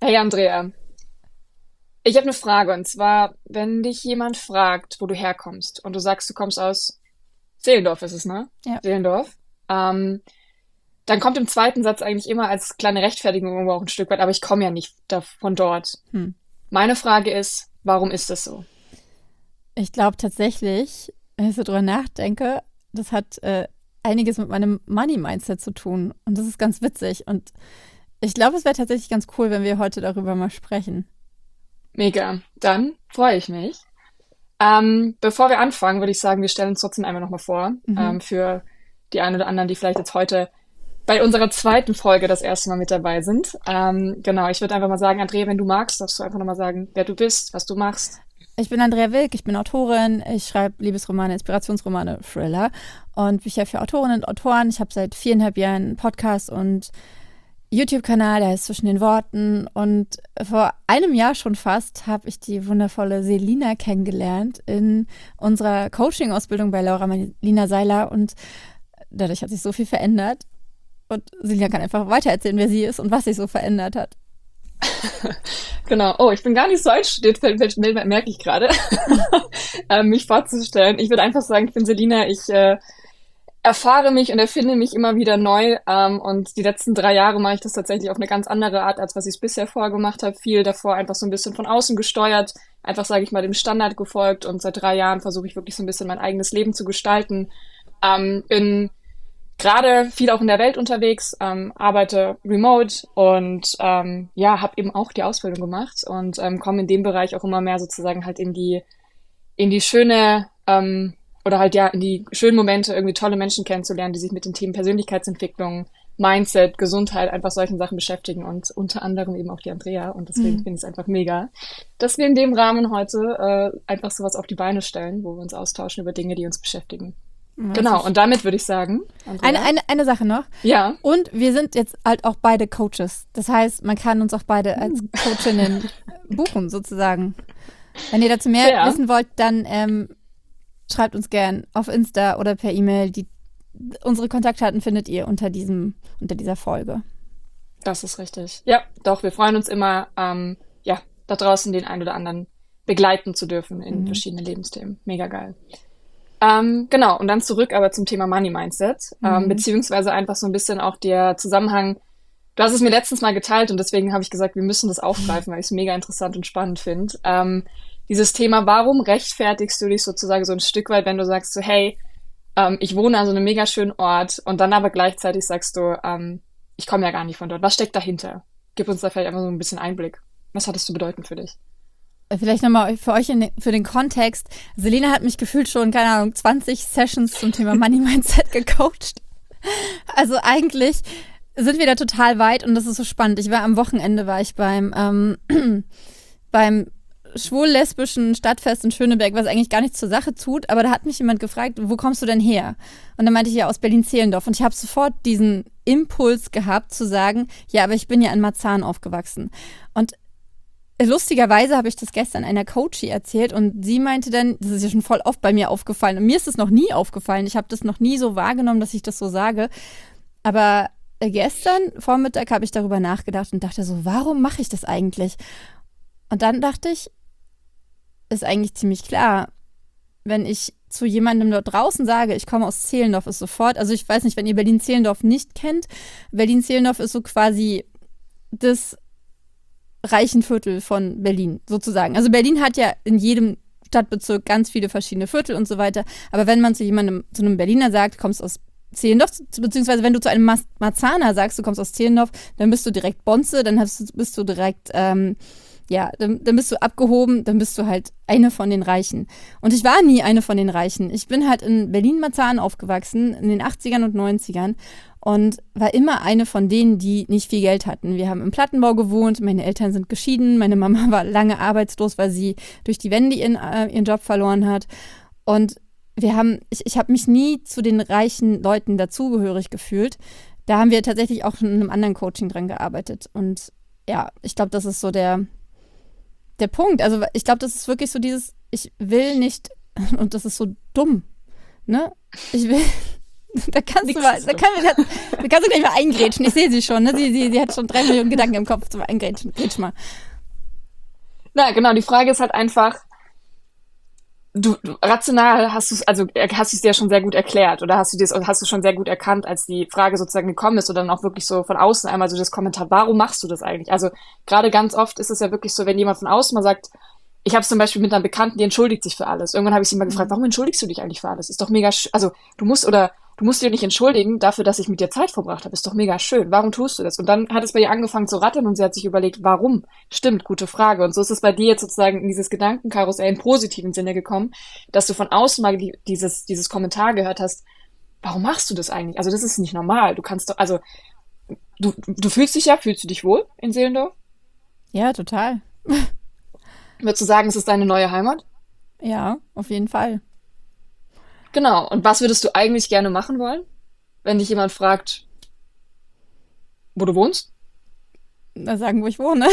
Hey Andrea, ich habe eine Frage und zwar, wenn dich jemand fragt, wo du herkommst und du sagst, du kommst aus Zehlendorf, ist es, ne? Ja. Zehlendorf. Ähm, Dann kommt im zweiten Satz eigentlich immer als kleine Rechtfertigung irgendwo auch ein Stück weit, aber ich komme ja nicht von dort. Hm. Meine Frage ist, warum ist das so? Ich glaube tatsächlich, wenn ich so drüber nachdenke, das hat einiges mit meinem Money-Mindset zu tun. Und das ist ganz witzig. Und ich glaube, es wäre tatsächlich ganz cool, wenn wir heute darüber mal sprechen. Mega. Dann freue ich mich. Bevor wir anfangen, würde ich sagen, wir stellen uns trotzdem einmal nochmal vor, Mhm. für die einen oder anderen, die vielleicht jetzt heute bei unserer zweiten Folge das erste Mal mit dabei sind. Genau, ich würde einfach mal sagen, Andrea, wenn du magst, darfst du einfach nochmal sagen, wer du bist, was du machst. Ich bin Andrea Wilk, ich bin Autorin, ich schreibe Liebesromane, Inspirationsromane, Thriller und Bücher für Autorinnen und Autoren. Ich habe seit 4,5 Jahren einen Podcast und YouTube-Kanal, der heißt Zwischen den Worten. Und vor einem Jahr schon fast habe ich die wundervolle Selina kennengelernt in unserer Coaching-Ausbildung bei Laura Marlina Seiler. Und dadurch hat sich so viel verändert. Und Selina kann einfach weitererzählen, wer sie ist und was sich so verändert hat. Genau. Oh, ich bin gar nicht so einstudiert, merke ich gerade, mich vorzustellen. Ich würde einfach sagen, ich bin Selina. Ich erfahre mich und erfinde mich immer wieder neu. Und die letzten 3 Jahre mache ich das tatsächlich auf eine ganz andere Art, als was ich es bisher vorgemacht habe. Viel davor einfach so ein bisschen von außen gesteuert. Einfach, sage ich mal, dem Standard gefolgt. Und seit 3 Jahren versuche ich wirklich so ein bisschen mein eigenes Leben zu gestalten. Bin gerade viel auch in der Welt unterwegs, arbeite remote und ja, habe eben auch die Ausbildung gemacht und komme in dem Bereich auch immer mehr sozusagen halt in die schöne oder halt ja in die schönen Momente, irgendwie tolle Menschen kennenzulernen, die sich mit den Themen Persönlichkeitsentwicklung, Mindset, Gesundheit, einfach solchen Sachen beschäftigen und unter anderem eben auch die Andrea und deswegen Mhm. finde ich es einfach mega, dass wir in dem Rahmen heute einfach sowas auf die Beine stellen, wo wir uns austauschen über Dinge, die uns beschäftigen. Das Genau, ist und damit würde ich sagen, eine, Andrea, eine, eine Sache noch. ja. Und wir sind jetzt halt auch beide Coaches. Das heißt, man kann uns auch beide als Hm. Coachinnen buchen, sozusagen. Wenn ihr dazu mehr Fair. wissen wollt, dann schreibt uns gern auf Insta oder per E-Mail. Unsere Kontaktdaten findet ihr unter dieser Folge. Das ist richtig. Ja, doch, wir freuen uns immer, ja, da draußen den einen oder anderen begleiten zu dürfen in Mhm. verschiedene Lebensthemen. Mega geil. Genau, und dann zurück aber zum Thema Money Mindset, Mhm. beziehungsweise einfach so ein bisschen auch der Zusammenhang. Du hast es mir letztens mal geteilt und deswegen habe ich gesagt, wir müssen das aufgreifen, weil ich es mega interessant und spannend finde. Dieses Thema, warum rechtfertigst du dich sozusagen so ein Stück weit, wenn du sagst so, hey, ich wohne an so einem mega schönen Ort und dann aber gleichzeitig sagst du, ich komme ja gar nicht von dort. Was steckt dahinter? Gib uns da vielleicht einfach so ein bisschen Einblick. Was hat es zu bedeuten für dich? Vielleicht nochmal für euch für den Kontext. Selena hat mich gefühlt schon, keine Ahnung, 20 Sessions zum Thema Money Mindset gecoacht. Also eigentlich sind wir da total weit und das ist so spannend. Am Wochenende war ich beim schwul-lesbischen Stadtfest in Schöneberg, was eigentlich gar nichts zur Sache tut, aber da hat mich jemand gefragt, wo kommst du denn her? Und dann meinte ich ja aus Berlin-Zehlendorf und ich habe sofort diesen Impuls gehabt zu sagen, ja, aber ich bin ja in Marzahn aufgewachsen. Und lustigerweise habe ich das gestern einer Coachie erzählt und sie meinte dann, das ist ja schon voll oft bei mir aufgefallen und mir ist es noch nie aufgefallen, ich habe das noch nie so wahrgenommen, dass ich das so sage, aber gestern Vormittag habe ich darüber nachgedacht und dachte so, warum mache ich das eigentlich? Und dann dachte ich, ist eigentlich ziemlich klar, wenn ich zu jemandem dort draußen sage, ich komme aus Zehlendorf, ist sofort, also ich weiß nicht, wenn ihr Berlin-Zehlendorf nicht kennt, Berlin-Zehlendorf ist so quasi das reichen Viertel von Berlin, sozusagen. Also Berlin hat ja in jedem Stadtbezirk ganz viele verschiedene Viertel und so weiter. Aber wenn man zu einem Berliner sagt, kommst aus Zehlendorf, beziehungsweise wenn du zu einem Marzahner sagst, du kommst aus Zehlendorf, dann bist du direkt Bonze, bist du direkt, ja, dann bist du abgehoben, dann bist du halt eine von den Reichen. Und ich war nie eine von den Reichen. Ich bin halt in Berlin-Marzahn aufgewachsen, in den 80ern und 90ern und war immer eine von denen, die nicht viel Geld hatten. Wir haben im Plattenbau gewohnt, meine Eltern sind geschieden, meine Mama war lange arbeitslos, weil sie durch die Wende ihren Job verloren hat. Und ich habe mich nie zu den reichen Leuten dazugehörig gefühlt. Da haben wir tatsächlich auch schon in einem anderen Coaching dran gearbeitet. Und ja, ich glaube, das ist so der Punkt. Also ich glaube, das ist wirklich so dieses, ich will nicht, und das ist so dumm, ne? Ich will, Da kannst du Nix mal, ist da, dumm. da kannst du gleich mal eingrätschen. Ich sehe sie schon, ne? Sie hat schon 3 Millionen Gedanken im Kopf zum Eingrätschen. Grätsch mal. Na, genau, die Frage ist halt einfach, rational hast du es dir ja schon sehr gut erklärt oder hast du schon sehr gut erkannt, als die Frage sozusagen gekommen ist oder dann auch wirklich so von außen einmal so das Kommentar, warum machst du das eigentlich? Also gerade ganz oft ist es ja wirklich so, wenn jemand von außen mal sagt, ich habe es zum Beispiel mit einer Bekannten, die entschuldigt sich für alles. Irgendwann habe ich sie mal gefragt, Mhm. warum entschuldigst du dich eigentlich für alles? Ist doch mega, also du musst dir nicht entschuldigen dafür, dass ich mit dir Zeit verbracht habe. Ist doch mega schön. Warum tust du das? Und dann hat es bei ihr angefangen zu rattern und sie hat sich überlegt, warum? Stimmt, gute Frage. Und so ist es bei dir jetzt sozusagen in dieses Gedankenkarussell im positiven Sinne gekommen, dass du von außen mal dieses Kommentar gehört hast, warum machst du das eigentlich? Also das ist nicht normal. Du kannst doch, also du fühlst du dich wohl in Seelendorf? Ja, total. Würdest du sagen, es ist deine neue Heimat? Ja, auf jeden Fall. Genau. Und was würdest du eigentlich gerne machen wollen, wenn dich jemand fragt, wo du wohnst? Da sagen, wo ich wohne.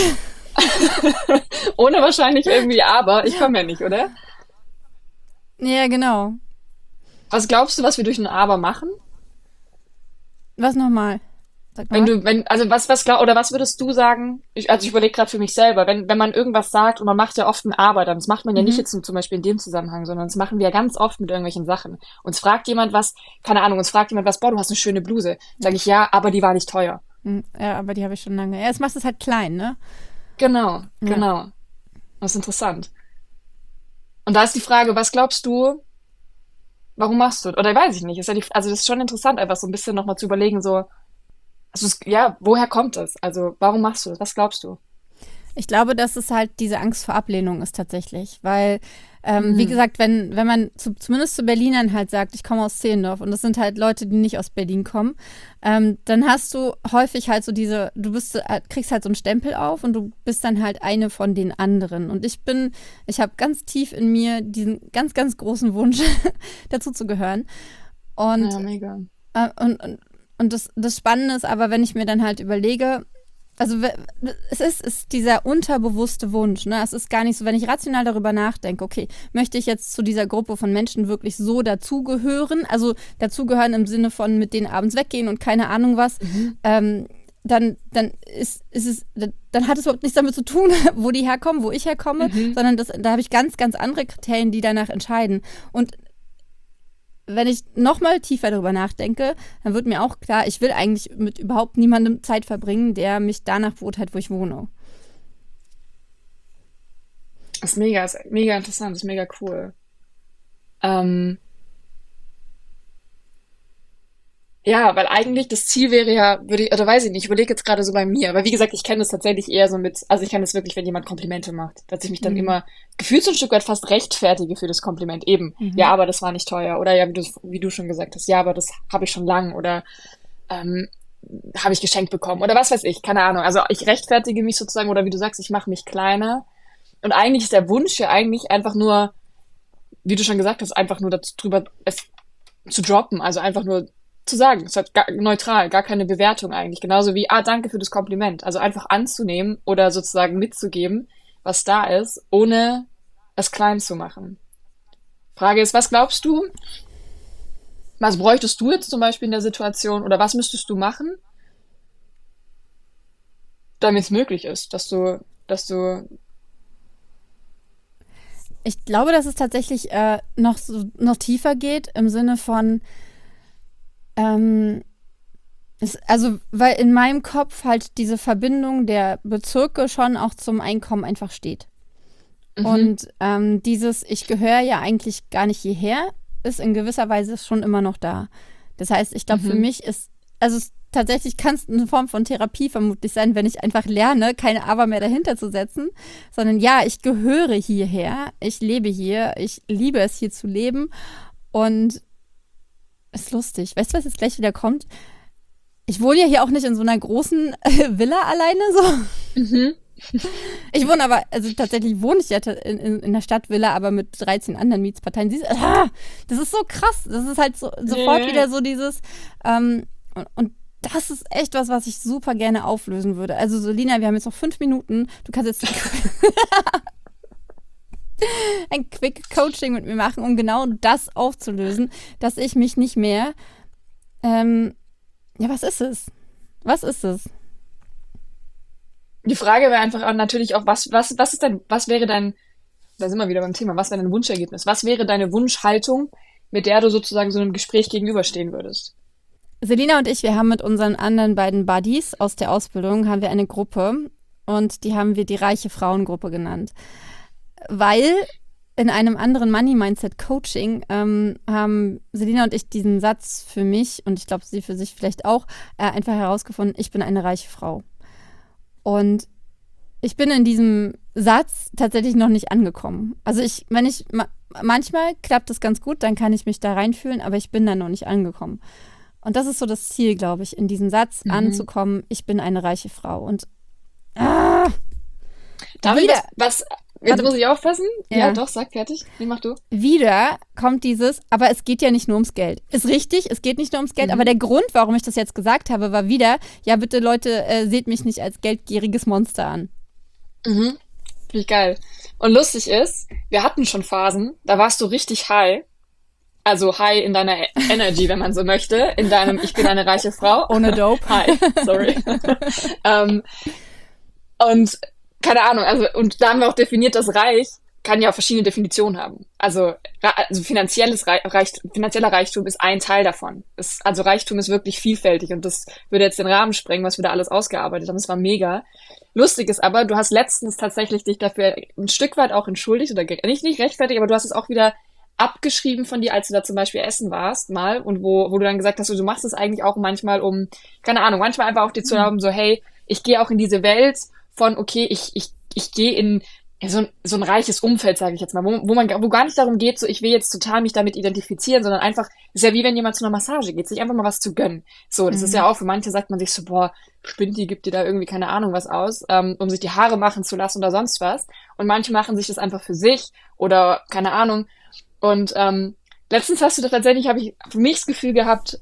Ohne wahrscheinlich irgendwie aber. Ich komme ja nicht, oder? Ja, genau. Was glaubst du, was wir durch ein aber machen? Was nochmal? Sag Wenn nochmal. du, wenn, also was würdest du sagen? Ich überlege gerade für mich selber, wenn man irgendwas sagt und man macht ja oft ein Aber, dann das macht man ja nicht Mhm. jetzt zum Beispiel in dem Zusammenhang, sondern das machen wir ja ganz oft mit irgendwelchen Sachen. Uns fragt jemand was, keine Ahnung, uns fragt jemand was, boah, du hast eine schöne Bluse. Sage ich ja, aber die war nicht teuer. Ja, aber die habe ich schon lange. Ja, es macht es halt klein, ne? Genau, Ja. genau. Das ist interessant. Und da ist die Frage, was glaubst du, warum machst du? Oder weiß ich nicht. Ist ja also das ist schon interessant, einfach so ein bisschen nochmal zu überlegen, so, ja, woher kommt es? Also, warum machst du das? Was glaubst du? Ich glaube, dass es halt diese Angst vor Ablehnung ist tatsächlich. Weil, wie Mhm. gesagt, wenn man zumindest zu Berlinern halt sagt, ich komme aus Zehlendorf und das sind halt Leute, die nicht aus Berlin kommen, dann hast du häufig halt so kriegst halt so einen Stempel auf und du bist dann halt eine von den anderen. Und ich habe ganz tief in mir diesen ganz, ganz großen Wunsch, dazu zu gehören. Und Ja, mega. und das Spannende ist aber, wenn ich mir dann halt überlege, also es ist dieser unterbewusste Wunsch, ne? Es ist gar nicht so, wenn ich rational darüber nachdenke, okay, möchte ich jetzt zu dieser Gruppe von Menschen wirklich so dazugehören, also dazugehören im Sinne von mit denen abends weggehen und keine Ahnung was, Mhm. dann dann hat es überhaupt nichts damit zu tun, wo die herkommen, wo ich herkomme, Mhm. sondern da habe ich ganz, ganz andere Kriterien, die danach entscheiden. Und wenn ich nochmal tiefer darüber nachdenke, dann wird mir auch klar, ich will eigentlich mit überhaupt niemandem Zeit verbringen, der mich danach beurteilt, wo ich wohne. Ist mega interessant, ist mega cool. Ähm, ja, weil eigentlich das Ziel wäre ja, oder weiß ich nicht, ich überlege jetzt gerade so bei mir, aber wie gesagt, ich kenne das tatsächlich eher so also ich kenne das wirklich, wenn jemand Komplimente macht, dass ich mich dann Mhm. immer gefühlt so ein Stück weit fast rechtfertige für das Kompliment. Eben, ja, Mhm. aber das war nicht teuer. Oder ja, wie du schon gesagt hast, ja, aber das habe ich schon lang oder ähm, habe ich geschenkt bekommen oder was weiß ich, keine Ahnung. Also ich rechtfertige mich sozusagen oder wie du sagst, ich mache mich kleiner. Und eigentlich ist der Wunsch ja eigentlich einfach nur, wie du schon gesagt hast, einfach nur drüber es zu droppen, also einfach nur zu sagen, es hat neutral, gar keine Bewertung eigentlich, genauso wie, danke für das Kompliment, also einfach anzunehmen oder sozusagen mitzugeben, was da ist, ohne es klein zu machen. Frage ist, was glaubst du, was bräuchtest du jetzt zum Beispiel in der Situation oder was müsstest du machen, damit es möglich ist, dass du, Ich glaube, dass es tatsächlich noch tiefer geht im Sinne von, ähm, also, weil in meinem Kopf halt diese Verbindung der Bezirke schon auch zum Einkommen einfach steht. mhm, Und ich gehöre ja eigentlich gar nicht hierher, ist in gewisser Weise schon immer noch da. Das heißt, ich glaube, für mhm, mich tatsächlich kann es eine Form von Therapie vermutlich sein, wenn ich einfach lerne, keine Aber mehr dahinter zu setzen, sondern ja, ich gehöre hierher, ich lebe hier, ich liebe es hier zu leben und es ist lustig. Weißt du, was jetzt gleich wieder kommt? Ich wohne ja hier auch nicht in so einer großen Villa alleine so. mhm, Ich wohne aber, also tatsächlich wohne ich ja in der Stadtvilla, aber mit 13 anderen Mietsparteien. Das ist so krass. Das ist halt so sofort yeah. wieder so dieses, und das ist echt was ich super gerne auflösen würde. Also Solina, wir haben jetzt noch 5 Minuten. Du kannst jetzt ein Quick Coaching mit mir machen, um genau das aufzulösen, dass ich mich nicht mehr Ja, was ist es? Was ist es? Die Frage wäre einfach auch natürlich auch, was wäre dein, da sind wir wieder beim Thema, was wäre dein Wunschergebnis? Was wäre deine Wunschhaltung, mit der du sozusagen so einem Gespräch gegenüberstehen würdest? Selina und ich, wir haben mit unseren anderen beiden Buddies aus der Ausbildung, haben wir eine Gruppe und die haben wir die reiche Frauengruppe genannt. Weil in einem anderen Money-Mindset-Coaching haben Selina und ich diesen Satz für mich und ich glaube, sie für sich vielleicht auch einfach herausgefunden, ich bin eine reiche Frau. Und ich bin in diesem Satz tatsächlich noch nicht angekommen. Also manchmal klappt es ganz gut, dann kann ich mich da reinfühlen, aber ich bin da noch nicht angekommen. Und das ist so das Ziel, glaube ich, in diesem Satz anzukommen, ich bin eine reiche Frau. Und jetzt muss ich aufpassen? Ja. Ja, doch, sag fertig. Wie machst du? Wieder kommt dieses, aber es geht ja nicht nur ums Geld. Ist richtig, es geht nicht nur ums Geld, aber der Grund, warum ich das jetzt gesagt habe, war wieder, ja bitte Leute, seht mich nicht als geldgieriges Monster an. Finde ich geil. Und lustig ist, wir hatten schon Phasen, da warst du richtig high. Also high in deiner Energy, wenn man so möchte. In deinem, ich bin eine reiche Frau. Ohne Dope. Hi, sorry. Und keine Ahnung, also und da haben wir auch definiert, dass reich kann ja auch verschiedene Definitionen haben. Also finanzieller Reichtum ist ein Teil davon. Also Reichtum ist wirklich vielfältig und das würde jetzt den Rahmen sprengen, was wir da alles ausgearbeitet haben. Das war mega. Lustig ist aber, du hast letztens tatsächlich dich dafür ein Stück weit auch entschuldigt oder nicht rechtfertigt, aber du hast es auch wieder abgeschrieben von dir, als du da zum Beispiel essen warst mal und wo du dann gesagt hast, du machst es eigentlich auch manchmal keine Ahnung, manchmal einfach auch dir zu erlauben, so hey, ich gehe auch in diese Welt von, okay, ich gehe in so ein reiches Umfeld, sage ich jetzt mal, wo gar nicht darum geht, so ich will jetzt total mich damit identifizieren, sondern einfach, ist ja wie wenn jemand zu einer Massage geht, sich einfach mal was zu gönnen. So, das ist ja auch, für manche sagt man sich so, boah, spinnt die, gibt dir da irgendwie keine Ahnung was aus, um sich die Haare machen zu lassen oder sonst was. Und manche machen sich das einfach für sich oder keine Ahnung. Und letztens hast du doch tatsächlich, habe ich für mich das Gefühl gehabt,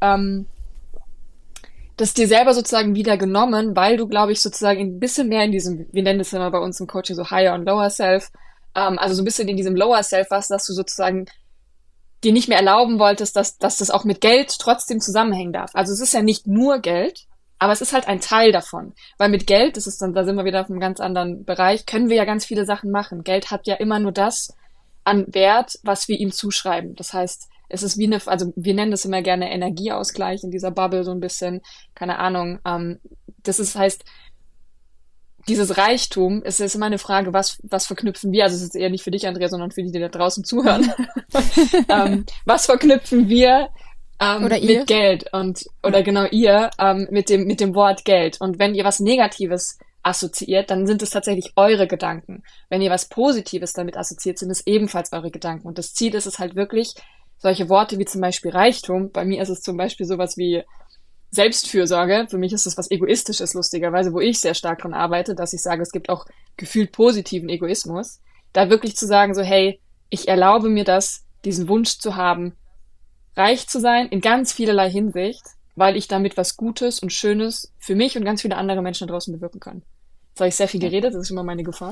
das dir selber sozusagen wieder genommen, weil du, glaube ich, sozusagen ein bisschen mehr in diesem, wir nennen das immer bei uns im Coaching so Higher und Lower Self, also so ein bisschen in diesem Lower Self warst, dass du sozusagen dir nicht mehr erlauben wolltest, dass das auch mit Geld trotzdem zusammenhängen darf. Also es ist ja nicht nur Geld, aber es ist halt ein Teil davon. Weil mit Geld, das ist dann, da sind wir wieder auf einem ganz anderen Bereich, können wir ja ganz viele Sachen machen. Geld hat ja immer nur das an Wert, was wir ihm zuschreiben. Das heißt, es ist wie also wir nennen das immer gerne Energieausgleich in dieser Bubble so ein bisschen, keine Ahnung. Heißt, dieses Reichtum, es ist immer eine Frage, was verknüpfen wir, also es ist eher nicht für dich, Andrea, sondern für die, die da draußen zuhören. Was verknüpfen wir Oder ihr. mit Geld oder genau ihr, mit dem Wort Geld. Und wenn ihr was Negatives assoziiert, dann sind es tatsächlich eure Gedanken. Wenn ihr was Positives damit assoziiert, sind es ebenfalls eure Gedanken. Und das Ziel ist es halt wirklich, solche Worte wie zum Beispiel Reichtum, bei mir ist es zum Beispiel sowas wie Selbstfürsorge, für mich ist es was Egoistisches, lustigerweise, wo ich sehr stark dran arbeite, dass ich sage, es gibt auch gefühlt positiven Egoismus, da wirklich zu sagen, so hey, ich erlaube mir das, diesen Wunsch zu haben, reich zu sein, in ganz vielerlei Hinsicht, weil ich damit was Gutes und Schönes für mich und ganz viele andere Menschen da draußen bewirken kann. Jetzt habe ich sehr viel geredet, das ist immer meine Gefahr.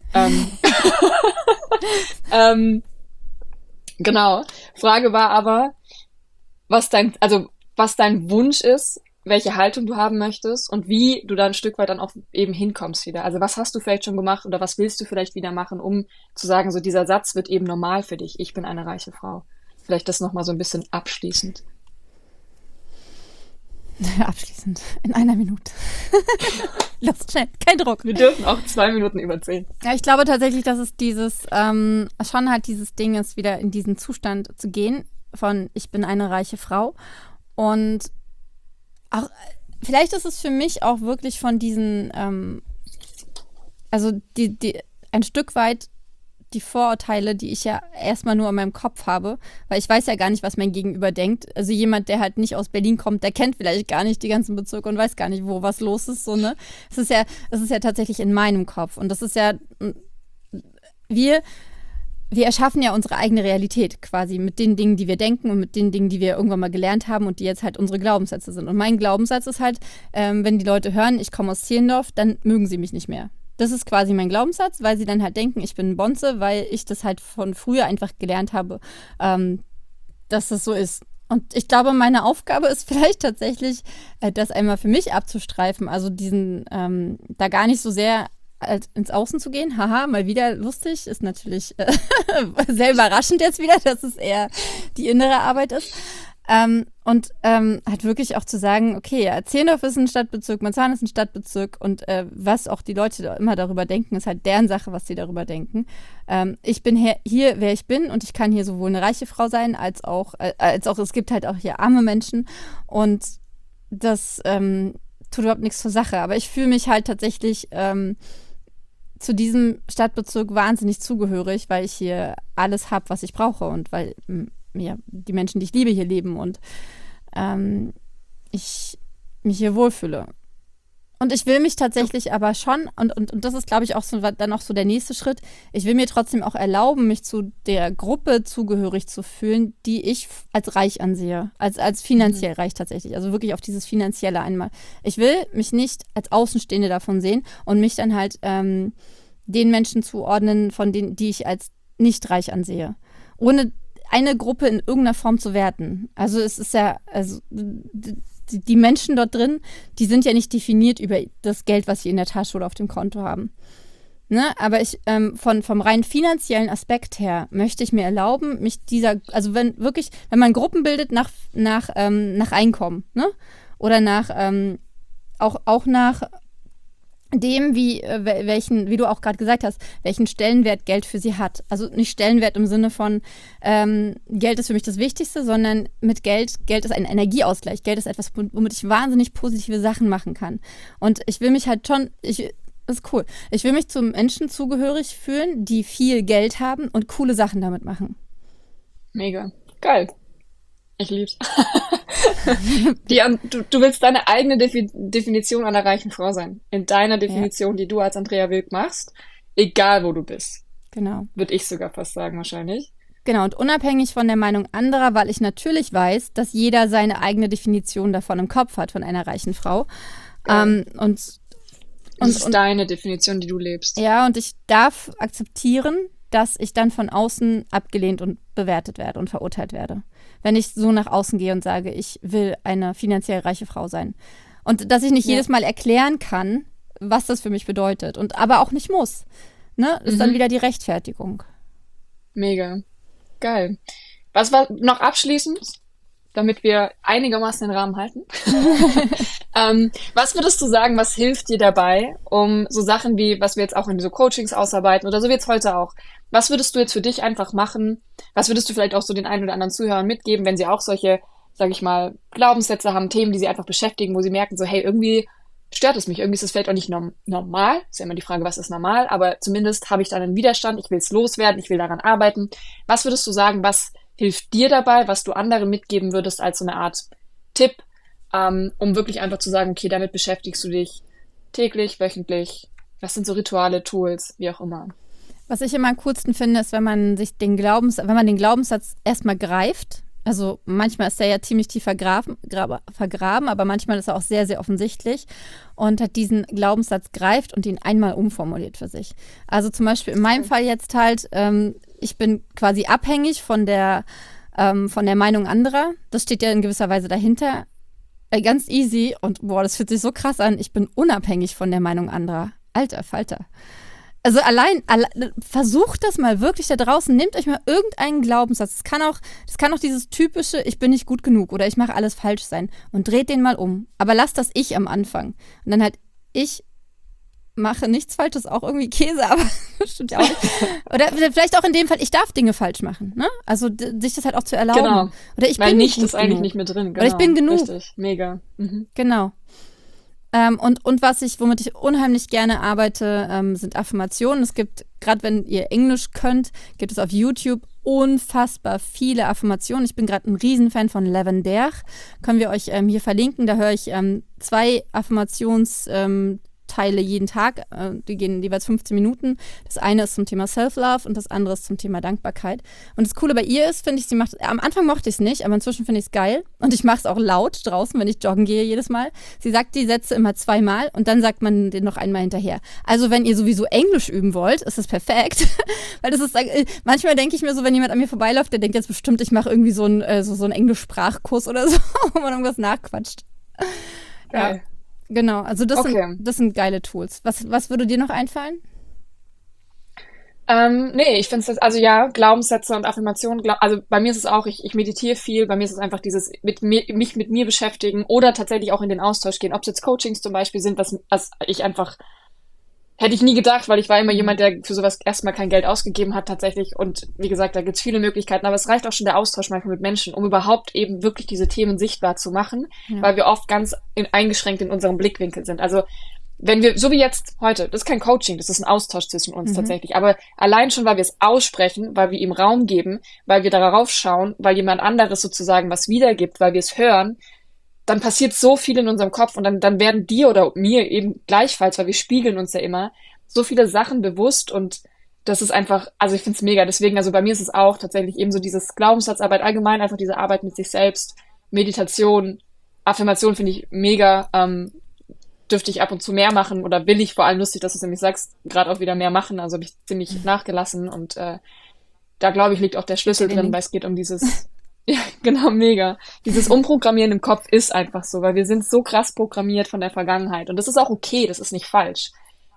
Genau. Frage war aber, was dein Wunsch ist, welche Haltung du haben möchtest und wie du da ein Stück weit dann auch eben hinkommst wieder. Also was hast du vielleicht schon gemacht oder was willst du vielleicht wieder machen, um zu sagen, so dieser Satz wird eben normal für dich. Ich bin eine reiche Frau. Vielleicht das nochmal so ein bisschen abschließend. Abschließend. In einer Minute. Los, schnell. Kein Druck. Wir dürfen auch 2 Minuten überziehen. Ja, ich glaube tatsächlich, dass es schon halt dieses Ding ist, wieder in diesen Zustand zu gehen von ich bin eine reiche Frau. Und auch, vielleicht ist es für mich auch wirklich von diesen, also ein Stück weit die Vorurteile, die ich ja erstmal nur in meinem Kopf habe, weil ich weiß ja gar nicht, was mein Gegenüber denkt. Also jemand, der halt nicht aus Berlin kommt, der kennt vielleicht gar nicht die ganzen Bezirke und weiß gar nicht, wo was los ist, so, ne? Es ist ja tatsächlich in meinem Kopf und das ist ja, wir erschaffen ja unsere eigene Realität quasi mit den Dingen, die wir denken und mit den Dingen, die wir irgendwann mal gelernt haben und die jetzt halt unsere Glaubenssätze sind. Und mein Glaubenssatz ist halt, wenn die Leute hören, ich komme aus Zehlendorf, dann mögen sie mich nicht mehr. Das ist quasi mein Glaubenssatz, weil sie dann halt denken, ich bin ein Bonze, weil ich das halt von früher einfach gelernt habe, dass das so ist. Und ich glaube, meine Aufgabe ist vielleicht tatsächlich, das einmal für mich abzustreifen. Also diesen, da gar nicht so sehr ins Außen zu gehen. Haha, mal wieder lustig. Ist natürlich sehr überraschend jetzt wieder, dass es eher die innere Arbeit ist. Und halt wirklich auch zu sagen, okay, Zehlendorf ist ein Stadtbezirk, Marzahn ist ein Stadtbezirk und was auch die Leute da immer darüber denken, ist halt deren Sache, was sie darüber denken. Ich bin hier, wer ich bin und ich kann hier sowohl eine reiche Frau sein, als auch es gibt halt auch hier arme Menschen und das tut überhaupt nichts zur Sache. Aber ich fühle mich halt tatsächlich zu diesem Stadtbezirk wahnsinnig zugehörig, weil ich hier alles habe, was ich brauche und weil ja, die Menschen, die ich liebe, hier leben und ich mich hier wohlfühle. Und ich will mich tatsächlich aber schon, und das ist, glaube ich, auch so, dann auch so der nächste Schritt, ich will mir trotzdem auch erlauben, mich zu der Gruppe zugehörig zu fühlen, die ich als reich ansehe, als finanziell reich tatsächlich, also wirklich auf dieses Finanzielle einmal. Ich will mich nicht als Außenstehende davon sehen und mich dann halt den Menschen zuordnen, von denen, die ich als nicht reich ansehe. Ohne eine Gruppe in irgendeiner Form zu werten. Also es ist ja, also die Menschen dort drin, die sind ja nicht definiert über das Geld, was sie in der Tasche oder auf dem Konto haben. Ne? Aber ich vom rein finanziellen Aspekt her möchte ich mir erlauben, mich also wenn man Gruppen bildet nach Einkommen, ne? Oder nach auch nach dem, wie du auch gerade gesagt hast, welchen Stellenwert Geld für sie hat. Also nicht Stellenwert im Sinne von Geld ist für mich das Wichtigste, sondern mit Geld ist ein Energieausgleich. Geld ist etwas, womit ich wahnsinnig positive Sachen machen kann. Und ich will mich halt schon, das ist cool, ich will mich zu Menschen zugehörig fühlen, die viel Geld haben und coole Sachen damit machen. Mega. Geil. Ich lieb's. Du willst deine eigene Definition einer reichen Frau sein. In deiner Definition, die du als Andrea Wilk machst, egal wo du bist. Genau. Würde ich sogar fast sagen, wahrscheinlich. Genau, und unabhängig von der Meinung anderer, weil ich natürlich weiß, dass jeder seine eigene Definition davon im Kopf hat, von einer reichen Frau. Das ist deine Definition, die du lebst. Ja, und ich darf akzeptieren, dass ich dann von außen abgelehnt und bewertet werde und verurteilt werde. Wenn ich so nach außen gehe und sage, ich will eine finanziell reiche Frau sein. Und dass ich nicht jedes Mal erklären kann, was das für mich bedeutet. Und aber auch nicht muss. Ne? Das ist dann wieder die Rechtfertigung. Mega. Geil. Was war noch abschließend, damit wir einigermaßen den Rahmen halten? Was würdest du sagen, was hilft dir dabei, um so Sachen wie, was wir jetzt auch in so Coachings ausarbeiten oder so wie jetzt heute auch, was würdest du jetzt für dich einfach machen? Was würdest du vielleicht auch so den einen oder anderen Zuhörern mitgeben, wenn sie auch solche, sag ich mal, Glaubenssätze haben, Themen, die sie einfach beschäftigen, wo sie merken so, hey, irgendwie stört es mich, irgendwie ist es vielleicht auch nicht normal, ist ja immer die Frage, was ist normal, aber zumindest habe ich da einen Widerstand, ich will es loswerden, ich will daran arbeiten. Was würdest du sagen, was hilft dir dabei, was du anderen mitgeben würdest als so eine Art Tipp, um wirklich einfach zu sagen, okay, damit beschäftigst du dich täglich, wöchentlich, was sind so Rituale, Tools, wie auch immer. Was ich immer am coolsten finde, ist, wenn man den Glaubenssatz erstmal greift. Also manchmal ist der ja ziemlich tief vergraben, aber manchmal ist er auch sehr, sehr offensichtlich und hat diesen Glaubenssatz greift und ihn einmal umformuliert für sich. Also zum Beispiel in meinem Fall jetzt halt, ich bin quasi abhängig von der Meinung anderer. Das steht ja in gewisser Weise dahinter. Ganz easy und boah, das fühlt sich so krass an. Ich bin unabhängig von der Meinung anderer. Alter Falter. Also allein versucht das mal wirklich da draußen. Nehmt euch mal irgendeinen Glaubenssatz. Das kann auch dieses typische, ich bin nicht gut genug oder ich mache alles falsch sein und dreht den mal um. Aber lasst das Ich am Anfang. Und dann halt, ich mache nichts Falsches, auch irgendwie Käse, aber stimmt ja auch nicht. Oder vielleicht auch in dem Fall, ich darf Dinge falsch machen. Ne? Also sich das halt auch zu erlauben. Genau. Oder ich weil bin nicht nicht ist gut eigentlich genug. nicht mehr drin. Genau. Oder ich bin genug. Richtig, mega. Genau. Und womit ich unheimlich gerne arbeite, sind Affirmationen. Es gibt, gerade wenn ihr Englisch könnt, gibt es auf YouTube unfassbar viele Affirmationen. Ich bin gerade ein Riesenfan von Lavendaire. Können wir euch hier verlinken. Da höre ich 2 Teile jeden Tag. Die gehen jeweils 15 Minuten. Das eine ist zum Thema Self-Love und das andere ist zum Thema Dankbarkeit. Und das Coole bei ihr ist, finde ich, am Anfang mochte ich es nicht, aber inzwischen finde ich es geil. Und ich mache es auch laut draußen, wenn ich joggen gehe jedes Mal. Sie sagt die Sätze immer 2-mal und dann sagt man den noch einmal hinterher. Also wenn ihr sowieso Englisch üben wollt, ist das perfekt. Weil das ist, manchmal denke ich mir so, wenn jemand an mir vorbeiläuft, der denkt jetzt bestimmt, ich mache irgendwie so einen Englisch-Sprachkurs oder so, wo man irgendwas nachquatscht. Geil. Ja, genau. Also das sind geile Tools. Was würde dir noch einfallen? Nee, ich finde es, also ja, Glaubenssätze und Affirmationen, also bei mir ist es auch, ich meditiere viel, bei mir ist es einfach dieses mich mit mir beschäftigen oder tatsächlich auch in den Austausch gehen, ob es jetzt Coachings zum Beispiel sind, was ich einfach, hätte ich nie gedacht, weil ich war immer jemand, der für sowas erstmal kein Geld ausgegeben hat tatsächlich und wie gesagt, da gibt's viele Möglichkeiten, aber es reicht auch schon der Austausch manchmal mit Menschen, um überhaupt eben wirklich diese Themen sichtbar zu machen, weil wir oft ganz eingeschränkt in unserem Blickwinkel sind. Also wenn wir, so wie jetzt heute, das ist kein Coaching, das ist ein Austausch zwischen uns tatsächlich, aber allein schon, weil wir es aussprechen, weil wir ihm Raum geben, weil wir darauf schauen, weil jemand anderes sozusagen was wiedergibt, weil wir es hören, dann passiert so viel in unserem Kopf und dann werden dir oder mir eben gleichfalls, weil wir spiegeln uns ja immer, so viele Sachen bewusst und das ist einfach, also ich finde es mega, deswegen, also bei mir ist es auch tatsächlich eben so dieses Glaubenssatzarbeit allgemein, einfach diese Arbeit mit sich selbst, Meditation, Affirmation finde ich mega, dürfte ich ab und zu mehr machen oder will ich vor allem lustig, dass du es nämlich sagst, gerade auch wieder mehr machen. Also habe ich ziemlich nachgelassen und da glaube ich liegt auch der Schlüssel drin, weil es geht um dieses, ja genau, mega. Dieses Umprogrammieren im Kopf ist einfach so, weil wir sind so krass programmiert von der Vergangenheit und das ist auch okay, das ist nicht falsch.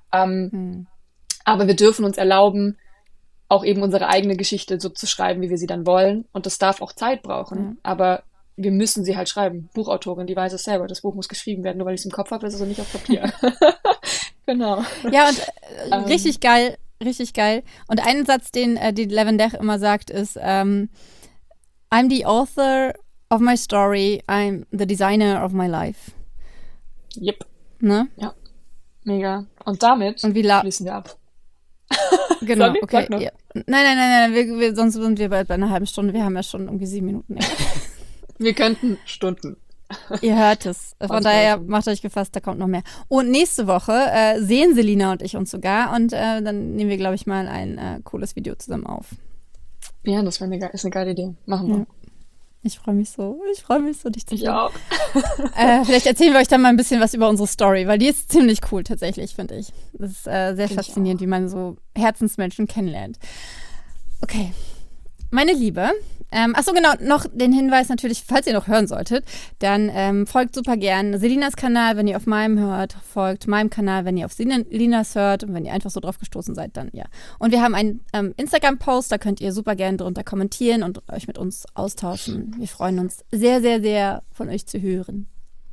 Aber wir dürfen uns erlauben, auch eben unsere eigene Geschichte so zu schreiben, wie wir sie dann wollen und das darf auch Zeit brauchen, aber wir müssen sie halt schreiben. Buchautorin, die weiß es selber. Das Buch muss geschrieben werden, nur weil ich es im Kopf habe, ist es nicht auf Papier. Genau. Ja, und richtig geil, richtig geil. Und ein Satz, den die Lavender immer sagt, ist I'm the author of my story, I'm the designer of my life. Yep. Ne? Ja. Mega. Und damit schließen wir ab. Genau, Sorry, okay. Ja. Nein, sonst sind wir bald bei einer halben Stunde. Wir haben ja schon irgendwie 7 Minuten. Wir könnten Stunden. Ihr hört es. Von daher macht euch gefasst, da kommt noch mehr. Und nächste Woche sehen Selina und ich uns sogar und dann nehmen wir, glaube ich, mal ein cooles Video zusammen auf. Ja, das ist eine geile Idee. Machen wir. Ja. Ich freue mich so, dich zu sehen. Ich auch. Vielleicht erzählen wir euch dann mal ein bisschen was über unsere Story, weil die ist ziemlich cool tatsächlich, finde ich. Das ist sehr faszinierend, wie man so Herzensmenschen kennenlernt. Okay. Meine Liebe, achso genau, noch den Hinweis natürlich, falls ihr noch hören solltet, dann folgt super gern Selinas Kanal, wenn ihr auf meinem hört, folgt meinem Kanal, wenn ihr auf Selinas hört und wenn ihr einfach so drauf gestoßen seid, dann ja. Und wir haben einen Instagram-Post, da könnt ihr super gern drunter kommentieren und euch mit uns austauschen. Wir freuen uns sehr, sehr, sehr von euch zu hören.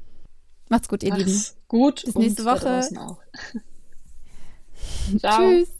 Macht's gut, ihr Lieben. Gut. Bis nächste Woche. Ciao. Tschüss.